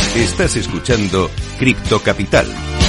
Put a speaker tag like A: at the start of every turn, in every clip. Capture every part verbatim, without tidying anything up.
A: Estás escuchando Cripto Capital.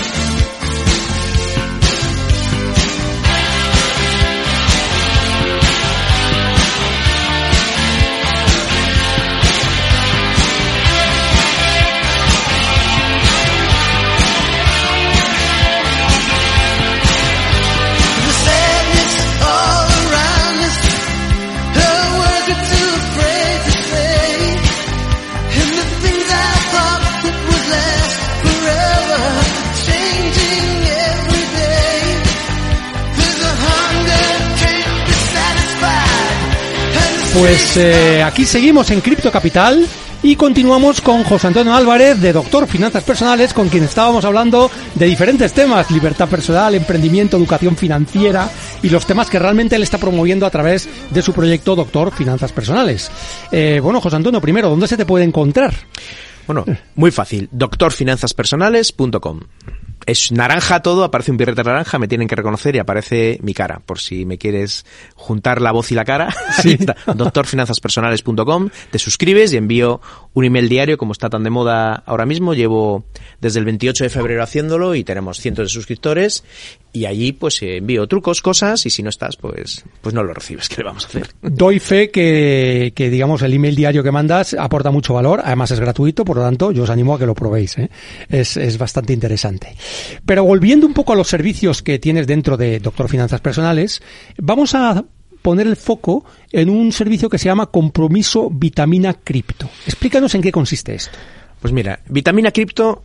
B: Pues eh, aquí seguimos en Cripto Capital y continuamos con José Antonio Álvarez de Doctor Finanzas Personales, con quien estábamos hablando de diferentes temas: libertad personal, emprendimiento, educación financiera y los temas que realmente él está promoviendo a través de su proyecto Doctor Finanzas Personales. Eh, bueno, José Antonio, primero, ¿dónde se te puede encontrar?
C: Bueno, muy fácil, doctor finanzas personales punto com. Es naranja todo, aparece un birrete naranja, me tienen que reconocer y aparece mi cara, por si me quieres juntar la voz y la cara.
B: Sí.
C: doctor finanzas personales punto com, te suscribes y envío un email diario, como está tan de moda ahora mismo. Llevo desde el veintiocho de febrero haciéndolo y tenemos cientos de suscriptores, y allí pues envío trucos, cosas, y si no estás, pues pues no lo recibes. ¿Qué le vamos a hacer?
B: Doy fe que, que digamos, el email diario que mandas aporta mucho valor, además es gratuito, por lo tanto yo os animo a que lo probéis, ¿eh? Es, es bastante interesante. Pero volviendo un poco a los servicios que tienes dentro de Doctor Finanzas Personales, vamos a poner el foco en un servicio que se llama Compromiso Vitamina Cripto. Explícanos en qué consiste esto.
C: Pues mira, Vitamina Cripto,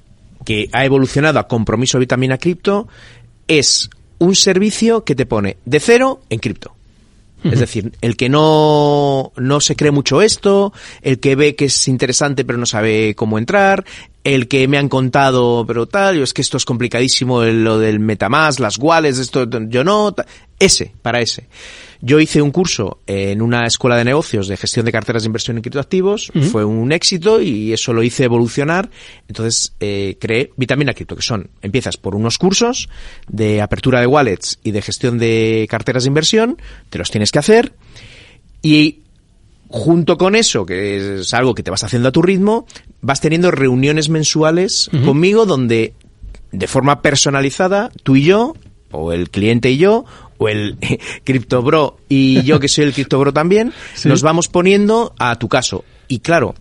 C: que ha evolucionado a Compromiso Vitamina Cripto, es un servicio que te pone de cero en cripto. Es decir, el que no, no se cree mucho esto, el que ve que es interesante pero no sabe cómo entrar, el que me han contado pero tal, yo es que esto es complicadísimo, lo del MetaMask, las wallets, esto yo no, ese, para ese. Yo hice un curso en una escuela de negocios de gestión de carteras de inversión en criptoactivos, uh-huh. Fue un éxito y eso lo hice evolucionar. Entonces eh, creé Vitamina Cripto, que son, empiezas por unos cursos de apertura de wallets y de gestión de carteras de inversión, te los tienes que hacer, y junto con eso, que es algo que te vas haciendo a tu ritmo, vas teniendo reuniones mensuales uh-huh. conmigo, donde de forma personalizada tú y yo, o el cliente y yo, o el CryptoBro y yo, que soy el CryptoBro también, ¿sí? Nos vamos poniendo a tu caso. Y claro,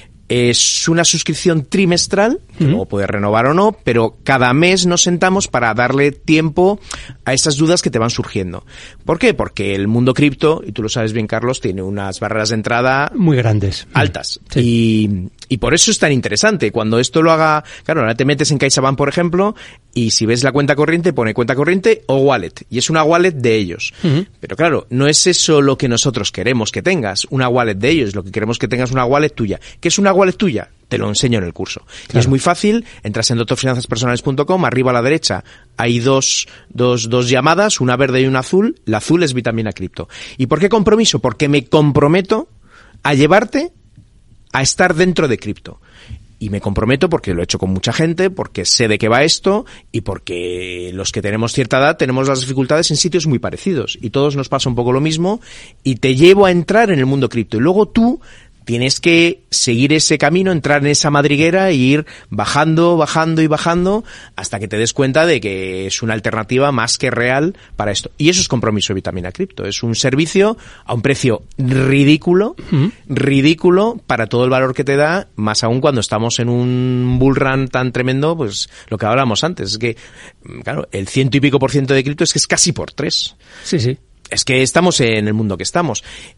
C: es una suscripción trimestral, que uh-huh. luego puedes renovar o no, pero cada mes nos sentamos para darle tiempo a esas dudas que te van surgiendo. ¿Por qué? Porque el mundo cripto, y tú lo sabes bien, Carlos, tiene unas barreras de entrada
B: muy grandes,
C: altas.
B: Sí.
C: Y, y por eso es tan interesante. Cuando esto lo haga, claro, ahora te metes en CaixaBank, por ejemplo, y si ves la cuenta corriente, pone cuenta corriente o wallet, y es una wallet de ellos. Uh-huh. Pero claro, no es eso lo que nosotros queremos que tengas, una wallet de ellos. Lo que queremos que tengas una wallet tuya. ¿Qué es una wallet tuya? Te lo enseño en el curso. Claro. Y es muy fácil, entras en doctor finanzas personales punto com, arriba a la derecha hay dos, dos, dos llamadas, una verde y una azul. La azul es Vitamina Cripto. ¿Y por qué compromiso? Porque me comprometo a llevarte a estar dentro de cripto. Y me comprometo porque lo he hecho con mucha gente, porque sé de qué va esto y porque los que tenemos cierta edad tenemos las dificultades en sitios muy parecidos. Y todos nos pasa un poco lo mismo, y te llevo a entrar en el mundo cripto. Y luego tú tienes que seguir ese camino, entrar en esa madriguera e ir bajando, bajando y bajando hasta que te des cuenta de que es una alternativa más que real para esto. Y eso es Compromiso Vitamina Cripto. Es un servicio a un precio ridículo, uh-huh. ridículo para todo el valor que te da, más aún cuando estamos en un bull run tan tremendo, pues lo que hablábamos antes. Es que, claro, el ciento y pico por ciento de cripto es que es casi por tres.
B: Sí, sí.
C: Es que estamos en el mundo que estamos.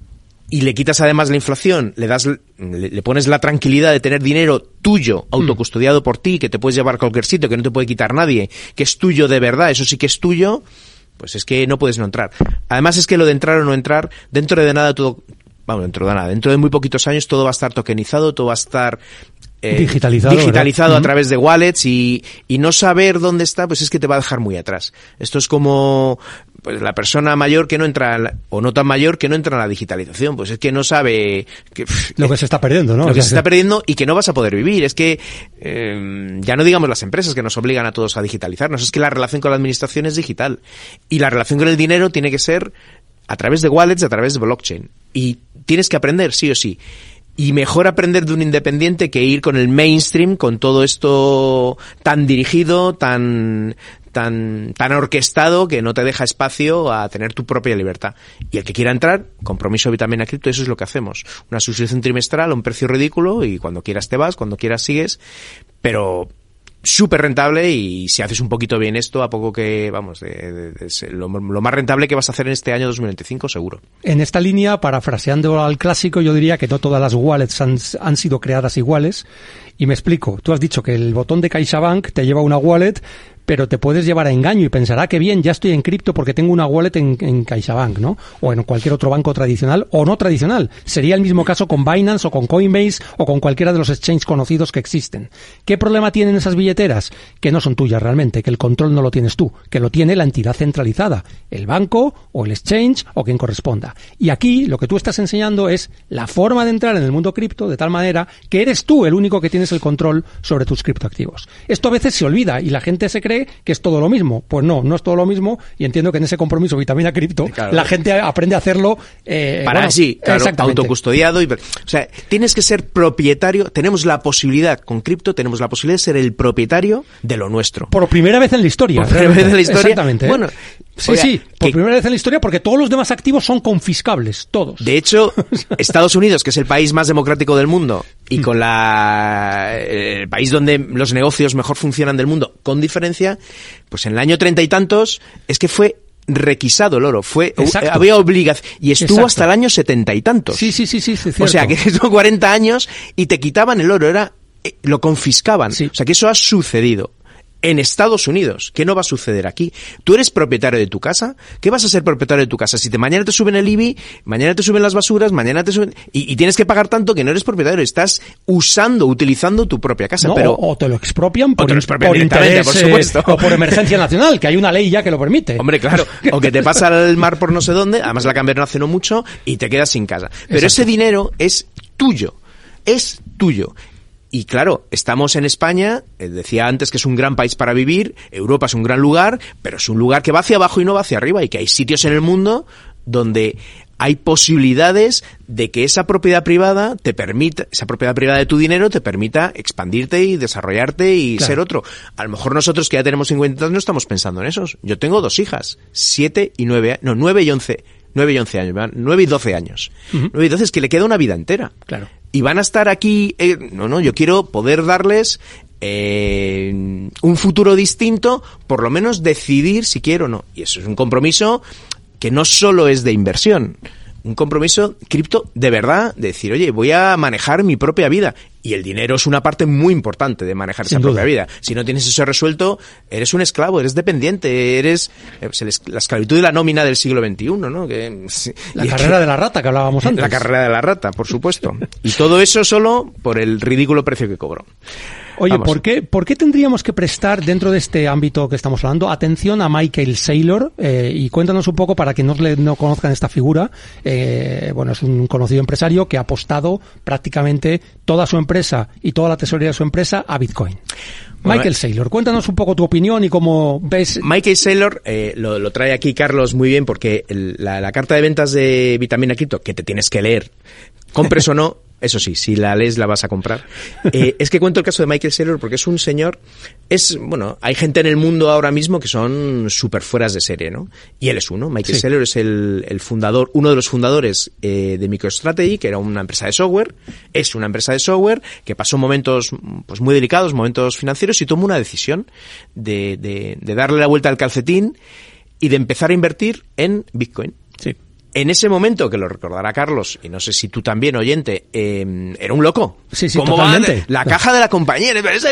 C: Y le quitas además la inflación, le das, le, le pones la tranquilidad de tener dinero tuyo, autocustodiado por ti, que te puedes llevar a cualquier sitio, que no te puede quitar nadie, que es tuyo de verdad, eso sí que es tuyo, pues es que no puedes no entrar. Además es que lo de entrar o no entrar, dentro de nada todo, vamos, dentro de nada, dentro de muy poquitos años todo va a estar tokenizado, todo va a estar eh,
B: digitalizado,
C: digitalizado a
B: uh-huh.
C: través de wallets, y, y no saber dónde está, pues es que te va a dejar muy atrás. Esto es como pues la persona mayor que no entra, la, o no tan mayor que no entra en la digitalización, pues es que no sabe que,
B: lo que se está perdiendo, ¿no?
C: Lo que se está perdiendo y que no vas a poder vivir. Es que eh, ya no digamos las empresas que nos obligan a todos a digitalizarnos, es que la relación con la administración es digital y la relación con el dinero tiene que ser a través de wallets, a través de blockchain, y tienes que aprender sí o sí. Y mejor aprender de un independiente que ir con el mainstream, con todo esto tan dirigido, tan tan tan orquestado, que no te deja espacio a tener tu propia libertad. Y el que quiera entrar, compromiso Vitamina Cripto, eso es lo que hacemos. Una suscripción trimestral a un precio ridículo y cuando quieras te vas, cuando quieras sigues, pero súper rentable, y si haces un poquito bien esto, a poco que, vamos, de, de, de, lo, lo más rentable que vas a hacer en este año dos mil veinticinco, seguro.
B: En esta línea, parafraseando al clásico, yo diría que no todas las wallets han, han sido creadas iguales, y me explico. Tú has dicho que el botón de CaixaBank te lleva a una wallet, pero te puedes llevar a engaño y pensar, ah, qué bien, ya estoy en cripto porque tengo una wallet en, en CaixaBank, ¿no? O en cualquier otro banco tradicional o no tradicional. Sería el mismo caso con Binance o con Coinbase o con cualquiera de los exchanges conocidos que existen. ¿Qué problema tienen esas billeteras? Que no son tuyas realmente, que el control no lo tienes tú, que lo tiene la entidad centralizada, el banco o el exchange o quien corresponda. Y aquí lo que tú estás enseñando es la forma de entrar en el mundo cripto de tal manera que eres tú el único que tienes el control sobre tus criptoactivos. Esto a veces se olvida y la gente se cree que es todo lo mismo. Pues no, no es todo lo mismo, y entiendo que en ese compromiso Vitamina Cripto, claro, la gente aprende a hacerlo eh,
C: para
B: bueno,
C: sí, claro, autocustodiado. Y, o sea, tienes que ser propietario. Tenemos la posibilidad, con cripto, tenemos la posibilidad de ser el propietario de lo nuestro.
B: Por primera vez en la historia.
C: Por primera vez en la historia.
B: Exactamente. ¿eh?
C: Bueno,
B: sí,
C: oiga,
B: sí, por
C: que,
B: primera vez en la historia, porque todos los demás activos son confiscables, todos.
C: De hecho, Estados Unidos, que es el país más democrático del mundo y con la el país donde los negocios mejor funcionan del mundo, con diferencia, pues en el año treinta y tantos es que fue requisado el oro, fue Exacto. había obligación y estuvo Exacto. hasta el año setenta y tantos.
B: Sí, sí, sí, sí, sí,
C: o sea que son cuarenta años y te quitaban el oro, era lo confiscaban. Sí. O sea que eso ha sucedido en Estados Unidos. ¿Qué no va a suceder aquí? ¿Tú eres propietario de tu casa? ¿Qué vas a ser propietario de tu casa? Si te mañana te suben el I B I, mañana te suben las basuras, mañana te suben... Y, y tienes que pagar tanto que no eres propietario. Estás usando, utilizando tu propia casa.
B: No,
C: pero
B: o, o te lo expropian por,
C: lo expropian
B: por interés,
C: por supuesto.
B: Eh, o por emergencia nacional, que hay una ley ya que lo permite.
C: Hombre, claro. O que te pasa el mar por no sé dónde, además la cambiaron hace no mucho, y te quedas sin casa. Pero Exacto. ese dinero es tuyo. Es tuyo. Y claro, estamos en España, eh, decía antes que es un gran país para vivir, Europa es un gran lugar, pero es un lugar que va hacia abajo y no va hacia arriba, y que hay sitios en el mundo donde hay posibilidades de que esa propiedad privada te permita, esa propiedad privada de tu dinero te permita expandirte y desarrollarte y claro. ser otro. A lo mejor nosotros que ya tenemos cincuenta años no estamos pensando en esos. Yo tengo dos hijas, siete y nueve, no, nueve y once, nueve y once años, nueve y doce años. Uh-huh. Nueve y doce es que le queda una vida entera.
B: Claro.
C: Y van a estar aquí, eh, no, no, yo quiero poder darles eh, un futuro distinto, por lo menos decidir si quiero o no. Y eso es un compromiso que no solo es de inversión, un compromiso cripto de verdad, de decir, oye, voy a manejar mi propia vida. Y el dinero es una parte muy importante de manejar Sin esa duda. propia vida. Si no tienes eso resuelto, eres un esclavo, eres dependiente, eres pues, la esclavitud y la nómina del siglo veintiuno, ¿no? Que,
B: la carrera que, de la rata que hablábamos antes.
C: La carrera de la rata, por supuesto. Y todo eso solo por el ridículo precio que cobró.
B: Oye, ¿por qué, ¿por qué tendríamos que prestar, dentro de este ámbito que estamos hablando, atención a Michael Saylor? Eh, y cuéntanos un poco, para que no, no conozcan esta figura. Eh, bueno, es un conocido empresario que ha apostado prácticamente toda su empresa y toda la tesorería de su empresa a Bitcoin. Bueno, Michael Saylor, cuéntanos un poco tu opinión y cómo ves...
C: Michael Saylor, eh, lo, lo trae aquí Carlos muy bien, porque el, la, la carta de ventas de Vitamina Cripto, que te tienes que leer, compres o no, eso sí, si la lees la vas a comprar. Eh, es que cuento el caso de Michael Saylor porque es un señor, es, bueno, hay gente en el mundo ahora mismo que son súper fueras de serie, ¿no? Y él es uno. Michael sí. Saylor es el, el fundador, uno de los fundadores eh, de MicroStrategy, que era una empresa de software, es una empresa de software que pasó momentos pues muy delicados, momentos financieros, y tomó una decisión de, de, de darle la vuelta al calcetín y de empezar a invertir en Bitcoin.
B: Sí.
C: En ese momento, que lo recordará Carlos, y no sé si tú también, oyente, eh, era un loco.
B: Sí, sí,
C: ¿Cómo
B: totalmente.
C: Va la caja de la compañía?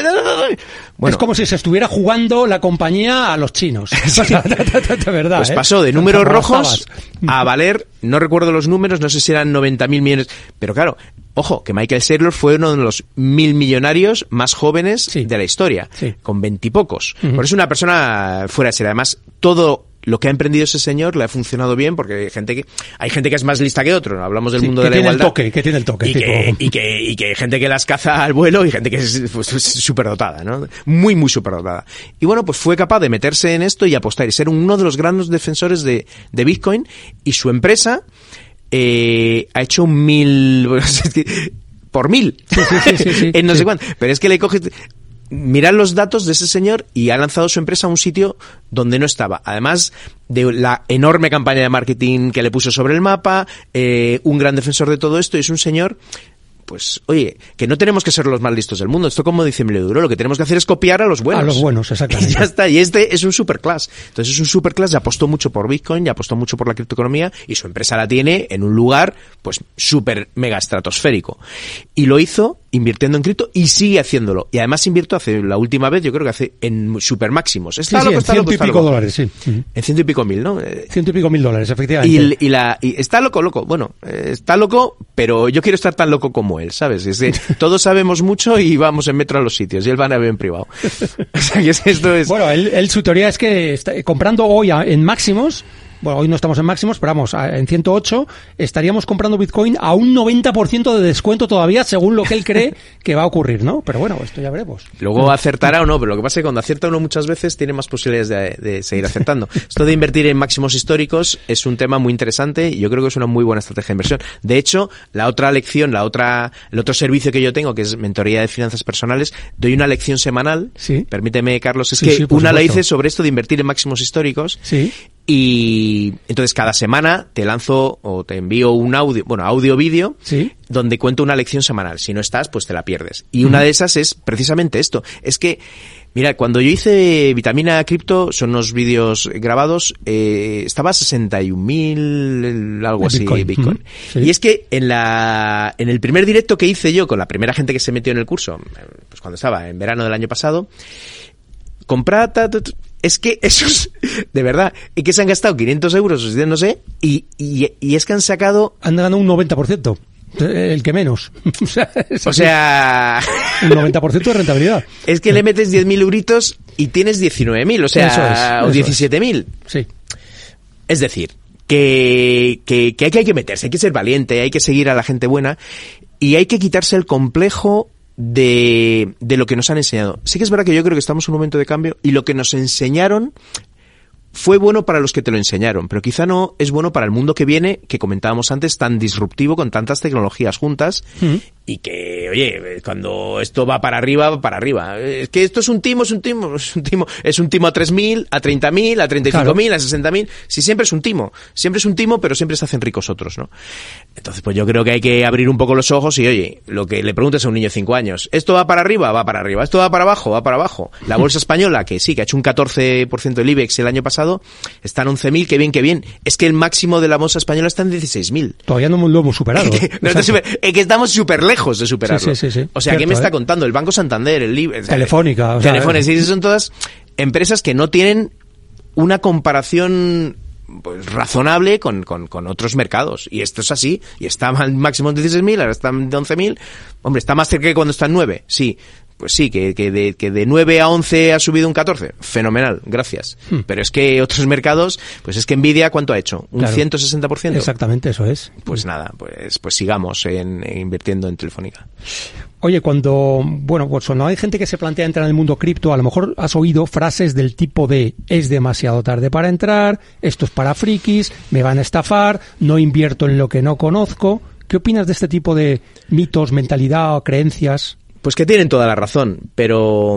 B: Bueno, es como si se estuviera jugando la compañía a los chinos. Sí. De verdad.
C: Pues
B: ¿eh?
C: pasó de números rojos a valer, no recuerdo los números, no sé si eran noventa mil millones, pero claro, ojo, que Michael Saylor fue uno de los mil millonarios más jóvenes sí. de la historia, sí. con veintipocos. Uh-huh. Por eso es una persona fuera de serie. Además, todo lo que ha emprendido ese señor le ha funcionado bien, porque hay gente que hay gente que es más lista que otro, ¿no? Hablamos del sí, mundo de la igualdad.
B: Toque, que tiene el toque,
C: y, que, y que y que hay gente que las caza al vuelo y gente que es pues, superdotada, ¿no? Muy muy superdotada. Y bueno, pues fue capaz de meterse en esto y apostar y ser uno de los grandes defensores de de Bitcoin, y su empresa eh, ha hecho un mil, por mil.
B: Sí, sí, sí, sí, sí,
C: en no
B: sí.
C: sé cuánto. Pero es que le coges... Mirad los datos de ese señor y ha lanzado su empresa a un sitio donde no estaba. Además de la enorme campaña de marketing que le puso sobre el mapa, eh, un gran defensor de todo esto, y es un señor... Pues, oye, que no tenemos que ser los más listos del mundo. Esto, como dice Meloduro, lo que tenemos que hacer es copiar a los buenos.
B: A los buenos, exactamente.
C: Y ya está. Y este es un superclass. Entonces es un superclass, y apostó mucho por Bitcoin, y apostó mucho por la criptoeconomía, y su empresa la tiene en un lugar, pues, súper mega estratosférico. Y lo hizo invirtiendo en cripto y sigue haciéndolo. Y además invirtió hace, la última vez, yo creo que hace en super máximos. Está
B: sí,
C: loco,
B: sí, en
C: está
B: ciento
C: loco,
B: y
C: está
B: pico
C: loco.
B: dólares, sí.
C: En ciento y pico mil, ¿no?
B: Ciento y pico mil dólares, efectivamente.
C: Y, y, la, y está loco, loco. Bueno, eh, está loco, pero yo quiero estar tan loco como él, ¿sabes? Es que todos sabemos mucho y vamos en metro a los sitios, y él va en avión privado. O sea, que esto es...
B: Bueno, él, él su teoría es que está, comprando hoy a, en máximos, bueno, hoy no estamos en máximos, pero vamos, a, en ciento ocho estaríamos comprando Bitcoin a un noventa por ciento de descuento todavía, según lo que él cree que va a ocurrir, ¿no? Pero bueno, esto ya veremos.
C: Luego acertará o no, pero lo que pasa es que cuando acierta uno muchas veces tiene más posibilidades de, de seguir acertando. Esto de invertir en máximos históricos es un tema muy interesante y yo creo que es una muy buena estrategia de inversión. De hecho, la otra lección, la otra, el otro servicio que yo tengo, que es mentoría de finanzas personales, doy una lección semanal.
B: Sí.
C: Permíteme, Carlos, es
B: Sí,
C: que
B: sí, por
C: una la
B: supuesto.
C: hice sobre esto de invertir en máximos históricos.
B: Sí.
C: Y entonces cada semana te lanzo o te envío un audio, bueno, audio-vídeo,
B: Sí.
C: donde cuento una lección semanal. Si no estás, pues te la pierdes. Y una de esas es precisamente esto. Es que, mira, cuando yo hice Vitamina Cripto, son unos vídeos grabados, eh, estaba a sesenta y un mil, algo así,
B: Bitcoin.
C: Bitcoin.
B: Uh-huh. Sí.
C: Y es que en la, en el primer directo que hice yo con la primera gente que se metió en el curso, pues cuando estaba en verano del año pasado, comprad, ta, ta, ta, es que esos, de verdad, y que se han gastado quinientos euros, no sé, y, y, y es que han sacado...
B: Han ganado un noventa por ciento. El que menos. O sea, es
C: O
B: así.
C: sea...
B: Un noventa por ciento de rentabilidad.
C: Es que le metes diez mil euritos y tienes diecinueve mil, o sea,
B: Eso es,
C: o
B: eso
C: diecisiete mil.
B: Sí.
C: Es decir, que, que, que hay, que hay que meterse, hay que ser valiente, hay que seguir a la gente buena y hay que quitarse el complejo de, de lo que nos han enseñado. Sí que es verdad que yo creo que estamos en un momento de cambio y lo que nos enseñaron fue bueno para los que te lo enseñaron, pero quizá no es bueno para el mundo que viene, que comentábamos antes, tan disruptivo con tantas tecnologías juntas, mm. y que, oye, cuando esto va para arriba, va para arriba. Es que esto es un timo, es un timo, es un timo, es un timo a tres mil, a treinta mil, a treinta y cinco mil, claro. A sesenta mil. Si siempre es un timo, siempre es un timo, pero siempre se hacen ricos otros, ¿no? Entonces, pues yo creo que hay que abrir un poco los ojos y, oye, lo que le preguntes a un niño de cinco años, ¿esto va para arriba? Va para arriba. ¿Esto va para abajo? Va para abajo. La bolsa española, que sí, que ha hecho un catorce por ciento del IBEX el año pasado, está en once mil, que bien, que bien. Es que el máximo de la bolsa española está en dieciséis mil.
B: Todavía no lo hemos superado.
C: que, no está super, eh, que estamos súper lejos de superarlo.
B: Sí, sí, sí, sí.
C: O sea,
B: Cierto,
C: ¿qué me está
B: ¿eh?
C: contando? El Banco Santander, el Libre...
B: Telefónica. O sea,
C: Telefónica, sí, son todas empresas que no tienen una comparación... pues razonable con, con, con otros mercados. Y esto es así. Y está al máximo en dieciséis mil, ahora está en once mil. Hombre, está más cerca que cuando está en nueve. Sí. Pues sí, que, que, de, que de nueve a once ha subido un catorce. Fenomenal, gracias. Hmm. Pero es que otros mercados, pues es que Nvidia, ¿cuánto ha hecho? ¿Un claro. ciento sesenta por ciento?
B: Exactamente, eso es.
C: Pues nada, pues, pues sigamos en, en invirtiendo en Telefónica.
B: Oye, cuando, bueno, pues cuando hay gente que se plantea entrar en el mundo cripto, a lo mejor has oído frases del tipo de es demasiado tarde para entrar, esto es para frikis, me van a estafar, no invierto en lo que no conozco. ¿Qué opinas de este tipo de mitos, mentalidad o creencias?
C: Pues que tienen toda la razón, pero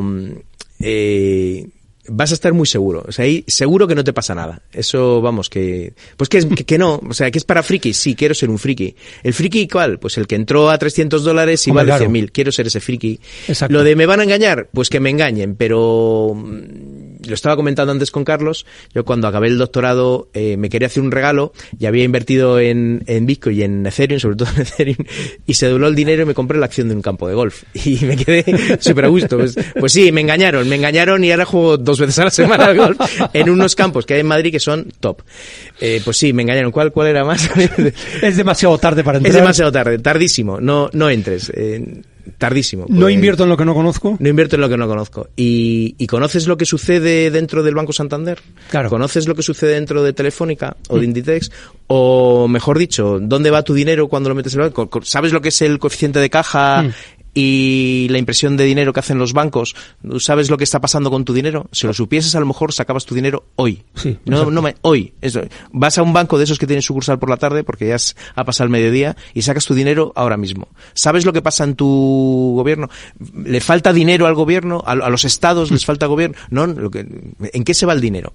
C: eh, vas a estar muy seguro. O sea, ahí seguro que no te pasa nada. Eso, vamos, que... Pues que, es, que, que no. O sea, que es para frikis. Sí, quiero ser un friki. ¿El friki cuál? Pues el que entró a trescientos dólares y Hombre, vale claro. cien mil. Quiero ser ese friki.
B: Exacto.
C: Lo de me van a engañar, pues que me engañen, pero... Lo estaba comentando antes con Carlos. Yo cuando acabé el doctorado eh, me quería hacer un regalo y había invertido en, en Bitcoin y en Ethereum, sobre todo en Ethereum, y se dobló el dinero y me compré la acción de un campo de golf. Y me quedé súper a gusto. Pues, pues sí, me engañaron, me engañaron y ahora juego dos veces a la semana al golf en unos campos que hay en Madrid que son top. Eh, pues sí, me engañaron. ¿Cuál, cuál era más?
B: Es demasiado tarde para entrar.
C: Es demasiado tarde, tardísimo. No, no entres. Eh, Tardísimo. Pues,
B: ¿No invierto en lo que no conozco?
C: No invierto en lo que no conozco. ¿Y, y conoces lo que sucede dentro del Banco Santander?
B: Claro.
C: ¿Conoces lo que sucede dentro de Telefónica o de Inditex? O, mejor dicho, ¿dónde va tu dinero cuando lo metes en el banco? ¿Sabes lo que es el coeficiente de caja? Mm. y la impresión de dinero que hacen los bancos, ¿tú sabes lo que está pasando con tu dinero? Si lo supieses, a lo mejor sacabas tu dinero hoy.
B: Sí,
C: no, no me, hoy. Eso. Vas a un banco de esos que tienen sucursal por la tarde, porque ya es, ha pasado el mediodía, y sacas tu dinero ahora mismo. ¿Sabes lo que pasa en tu gobierno? ¿Le falta dinero al gobierno? ¿A, a los estados les falta gobierno? No, lo que, ¿en qué se va el dinero?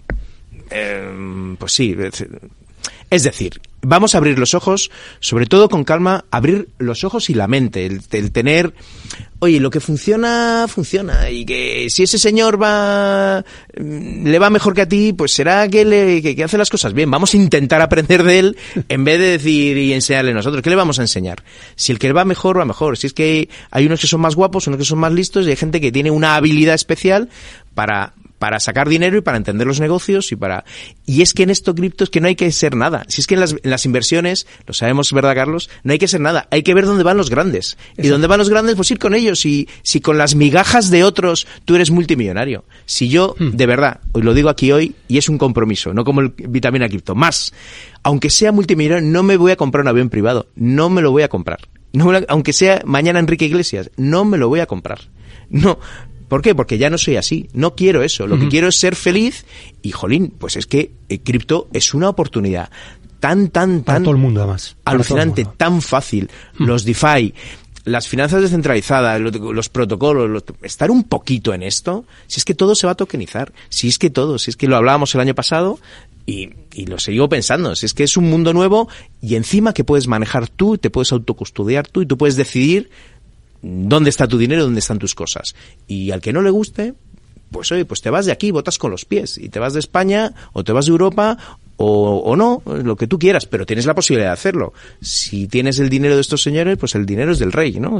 C: Eh, pues sí. Es decir, vamos a abrir los ojos, sobre todo con calma, abrir los ojos y la mente, el, el tener, oye, lo que funciona, funciona, y que si ese señor va, le va mejor que a ti, pues será que, le, que, que hace las cosas bien. Vamos a intentar aprender de él en vez de decir y enseñarle nosotros. ¿Qué le vamos a enseñar? Si el que va mejor, va mejor. Si es que hay unos que son más guapos, unos que son más listos, y hay gente que tiene una habilidad especial para... para sacar dinero y para entender los negocios y para... Y es que en esto cripto es que no hay que ser nada. Si es que en las, en las inversiones, lo sabemos, ¿verdad, Carlos? No hay que ser nada. Hay que ver dónde van los grandes. Exacto. Y dónde van los grandes, pues ir con ellos. Y si con las migajas de otros tú eres multimillonario. Si yo, hmm. de verdad, hoy lo digo aquí hoy, y es un compromiso, no como el Vitamina Cripto, más, aunque sea multimillonario, no me voy a comprar un avión privado. No me lo voy a comprar. No me lo, aunque sea mañana Enrique Iglesias, no me lo voy a comprar. No... ¿Por qué? Porque ya no soy así. No quiero eso. Lo uh-huh. que quiero es ser feliz. Y, jolín, pues es que el cripto es una oportunidad tan, tan,
B: Para
C: tan...
B: todo el mundo, además.
C: Alucinante, tan fácil. Uh-huh. Los DeFi, las finanzas descentralizadas, los, los protocolos, los, estar un poquito en esto, si es que todo se va a tokenizar. Si es que todo, si es que lo hablábamos el año pasado... Y, y lo sigo pensando, si es que es un mundo nuevo y encima que puedes manejar tú, te puedes autocustodiar tú y tú puedes decidir dónde está tu dinero, dónde están tus cosas. Y al que no le guste, pues oye, pues te vas de aquí, votas con los pies, y te vas de España, o te vas de Europa, o, o no, lo que tú quieras, pero tienes la posibilidad de hacerlo. Si tienes el dinero de estos señores, pues el dinero es del rey, ¿no?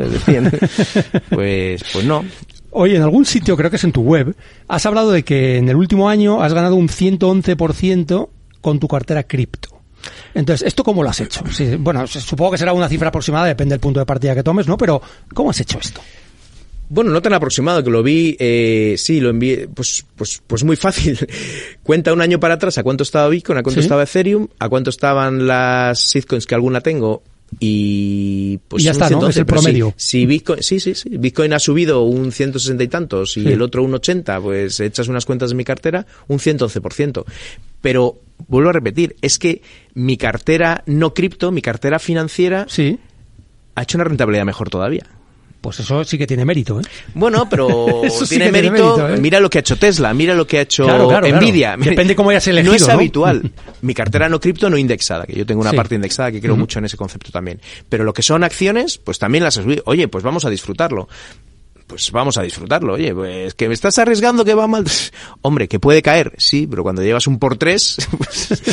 C: pues, pues no.
B: Oye, en algún sitio, creo que es en tu web, has hablado de que en el último año has ganado un ciento once por ciento con tu cartera cripto. Entonces, ¿esto cómo lo has hecho? Sí, bueno, supongo que será una cifra aproximada, depende del punto de partida que tomes, ¿no? Pero, ¿cómo has hecho esto?
C: Bueno, no tan aproximado, que lo vi, eh, sí, lo envié, pues, pues, pues muy fácil. Cuenta un año para atrás a cuánto estaba Bitcoin, a cuánto ¿Sí? estaba Ethereum, a cuánto estaban las shitcoins, que alguna tengo, y pues
B: y ya está, ¿no? Es el promedio.
C: Si, si Bitcoin, sí, sí, sí, Bitcoin ha subido un ciento sesenta y tantos y sí. el otro un ochenta, pues echas unas cuentas de mi cartera, un ciento once por ciento. Pero, vuelvo a repetir, es que mi cartera no cripto, mi cartera financiera,
B: sí.
C: ha hecho una rentabilidad mejor todavía.
B: Pues eso sí que tiene mérito, ¿eh?
C: Bueno, pero tiene, sí mérito, tiene mérito, ¿eh? Mira lo que ha hecho Tesla, mira lo que ha hecho
B: claro, claro,
C: Nvidia.
B: Claro. Depende cómo hayas elegido,
C: No es
B: ¿no?
C: habitual. Mi cartera no cripto, no indexada, que yo tengo una
B: sí.
C: parte indexada que creo uh-huh. mucho en ese concepto también. Pero lo que son acciones, pues también las he subido. Oye, pues vamos a disfrutarlo. Pues vamos a disfrutarlo. Oye, pues que me estás arriesgando que va mal. Hombre, que puede caer, sí, pero cuando llevas un por tres... Pues,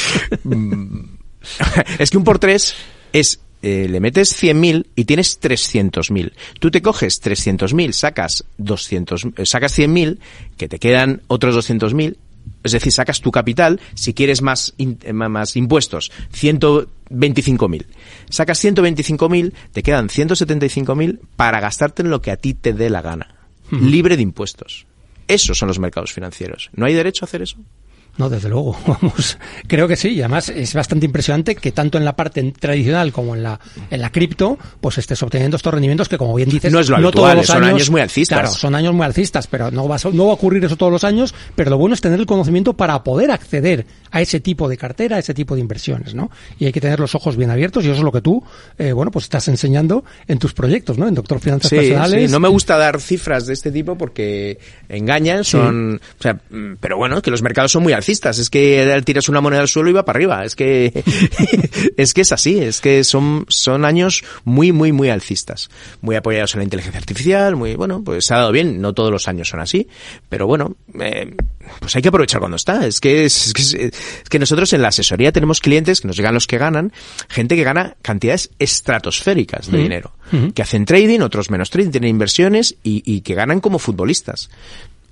C: es que un por tres es... Eh, le metes cien mil y tienes trescientos mil. Tú te coges trescientos mil, sacas doscientos, eh, sacas cien mil, que te quedan otros doscientos mil, es decir, sacas tu capital, si quieres más, in, más impuestos, ciento veinticinco mil. Sacas ciento veinticinco mil, te quedan ciento setenta y cinco mil para gastarte en lo que a ti te dé la gana. Uh-huh. Libre de impuestos. Esos son los mercados financieros. ¿No hay derecho a hacer eso?
B: No, desde luego, vamos, creo que sí, y además es bastante impresionante que tanto en la parte tradicional como en la en la cripto, pues estés obteniendo estos rendimientos que, como bien dices,
C: no es lo
B: no
C: habitual,
B: todos los
C: son
B: años,
C: años muy alcistas.
B: Claro, son años muy alcistas, pero no va, a, no va a ocurrir eso todos los años, pero lo bueno es tener el conocimiento para poder acceder a ese tipo de cartera, a ese tipo de inversiones, ¿no? Y hay que tener los ojos bien abiertos, y eso es lo que tú, eh, bueno, pues estás enseñando en tus proyectos, ¿no? En Doctor Finanzas
C: sí,
B: Personales.
C: Sí, no me gusta dar cifras de este tipo porque engañan, son, sí. o sea, pero bueno, que los mercados son muy alcistas, es que tiras una moneda al suelo y va para arriba, es que es que es así, es que son son años muy muy muy alcistas, muy apoyados en la inteligencia artificial, muy bueno, pues se ha dado bien, no todos los años son así, pero bueno, eh, pues hay que aprovechar cuando está, es que es, es que es que nosotros en la asesoría tenemos clientes que nos llegan los que ganan, gente que gana cantidades estratosféricas de uh-huh. dinero, uh-huh. que hacen trading, otros menos trading, tienen inversiones y, y que ganan como futbolistas.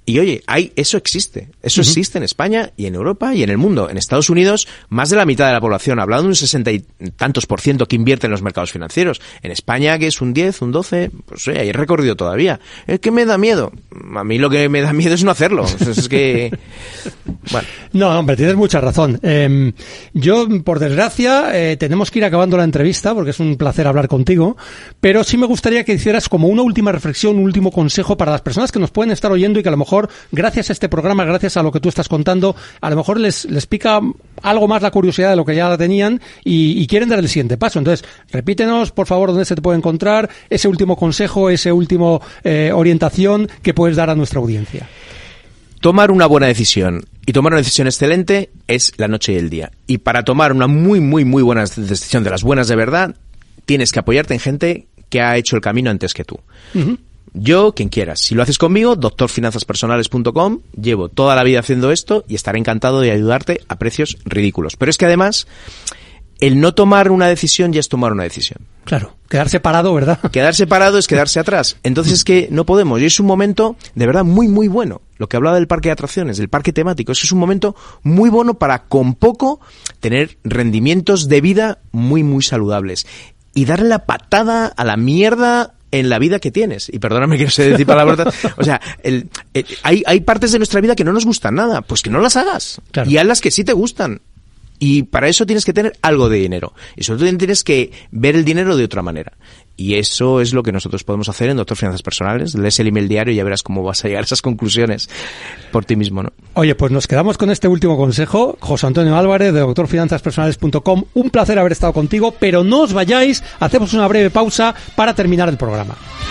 C: Y oye, hay, eso existe. Eso uh-huh. existe en España y en Europa y en el mundo. En Estados Unidos, más de la mitad de la población, hablando de un sesenta y tantos por ciento que invierte en los mercados financieros. En España, que es un diez, un doce, pues oye, hay recorrido todavía. ¿Es que me da miedo? A mí lo que me da miedo es no hacerlo. Es que... Bueno.
B: No, hombre, tienes mucha razón. Eh, yo, por desgracia, eh, tenemos que ir acabando la entrevista porque es un placer hablar contigo, pero sí me gustaría que hicieras como una última reflexión, un último consejo para las personas que nos pueden estar oyendo y que a lo mejor gracias a este programa, gracias a lo que tú estás contando, a lo mejor les, les pica algo más la curiosidad de lo que ya la tenían y, y quieren dar el siguiente paso. Entonces, repítenos, por favor, dónde se te puede encontrar, ese último consejo, ese último eh, orientación que puedes dar a nuestra audiencia.
C: Tomar una buena decisión y tomar una decisión excelente es la noche y el día. Y para tomar una muy, muy, muy buena decisión, de las buenas de verdad, tienes que apoyarte en gente que ha hecho el camino antes que tú. Uh-huh. Yo, quien quieras. Si lo haces conmigo, doctor finanzas personales punto com, llevo toda la vida haciendo esto y estaré encantado de ayudarte a precios ridículos. Pero es que además, el no tomar una decisión ya es tomar una decisión.
B: Claro, quedarse parado, ¿verdad?
C: Quedarse parado es quedarse atrás. Entonces es que no podemos. Y es un momento de verdad muy, muy bueno. Lo que hablaba del parque de atracciones, del parque temático, es que es un momento muy bueno para con poco tener rendimientos de vida muy, muy saludables. Y darle la patada a la mierda en la vida que tienes. Y perdóname que no sé decir palabras. O sea, el, el, hay, hay partes de nuestra vida que no nos gustan nada. Pues que no las hagas. Claro. Y haz las que sí te gustan. Y para eso tienes que tener algo de dinero. Y sobre todo tienes que ver el dinero de otra manera. Y eso es lo que nosotros podemos hacer en Doctor Finanzas Personales. Lees el email diario y ya verás cómo vas a llegar a esas conclusiones por ti mismo, ¿no?
B: Oye, pues nos quedamos con este último consejo. José Antonio Álvarez, de doctor finanzas personales punto com. Un placer haber estado contigo, pero no os vayáis. Hacemos una breve pausa para terminar el programa.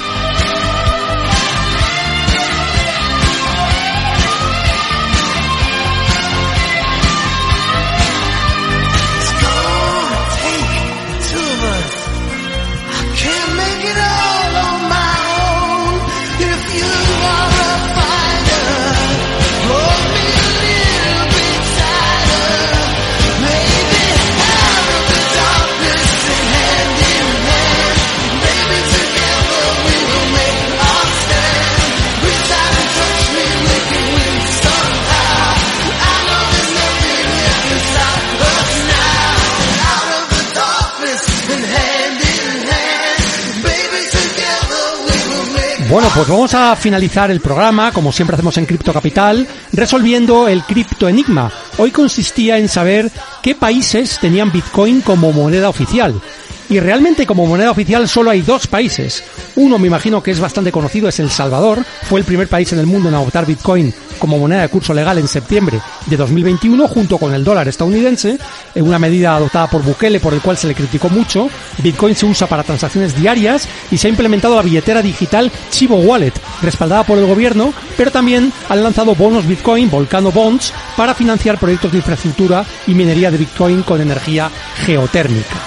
B: Bueno, pues vamos a finalizar el programa, como siempre hacemos en Cripto Capital, resolviendo el cripto enigma. Hoy consistía en saber qué países tenían Bitcoin como moneda oficial. Y realmente como moneda oficial solo hay dos países. Uno, me imagino que es bastante conocido, es El Salvador. Fue el primer país en el mundo en adoptar Bitcoin como moneda de curso legal en septiembre de dos mil veintiuno, junto con el dólar estadounidense, en una medida adoptada por Bukele, por el cual se le criticó mucho. Bitcoin se usa para transacciones diarias y se ha implementado la billetera digital Chivo Wallet, respaldada por el gobierno, pero también han lanzado bonos Bitcoin, Volcano Bonds, para financiar proyectos de infraestructura y minería de Bitcoin con energía geotérmica.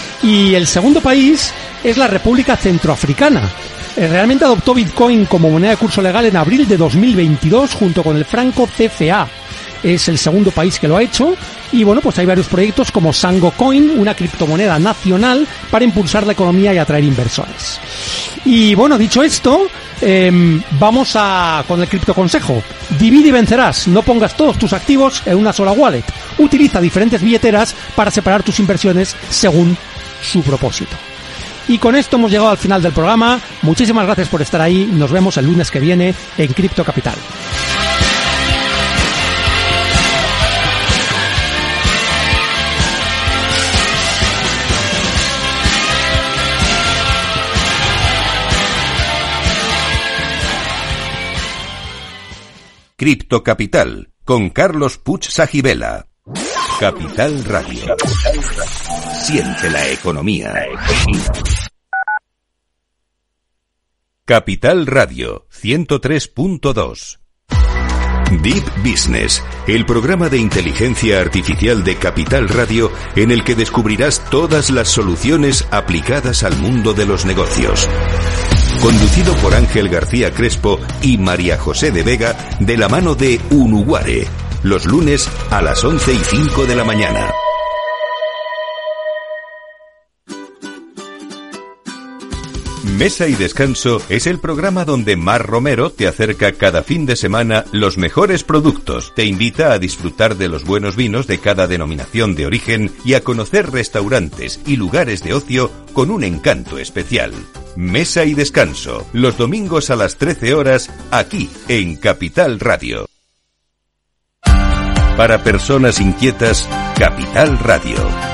B: Y el segundo país es la República Centroafricana. Realmente adoptó Bitcoin como moneda de curso legal en abril de dos mil veintidós junto con el franco C F A. Es el segundo país que lo ha hecho. Y bueno, pues hay varios proyectos como Sango Coin, una criptomoneda nacional para impulsar la economía y atraer inversores. Y bueno, dicho esto, eh, vamos a con el cripto consejo. Divide y vencerás. No pongas todos tus activos en una sola wallet. Utiliza diferentes billeteras para separar tus inversiones según su propósito. Y con esto hemos llegado al final del programa. Muchísimas gracias por estar ahí. Nos vemos el lunes que viene en Cripto Capital.
A: Cripto Capital con Carlos Puig Sajibela. Capital Radio. Siente la economía. Capital Radio ciento tres punto dos. Deep Business, el programa de inteligencia artificial de Capital Radio en el que descubrirás todas las soluciones aplicadas al mundo de los negocios. Conducido por Ángel García Crespo y María José de Vega, de la mano de Unuguare, los lunes a las once y cinco de la mañana. Mesa y Descanso es el programa donde Mar Romero te acerca cada fin de semana los mejores productos, te invita a disfrutar de los buenos vinos de cada denominación de origen y a conocer restaurantes y lugares de ocio con un encanto especial. Mesa y Descanso, los domingos a las trece horas, aquí en Capital Radio. Para personas inquietas, Capital Radio.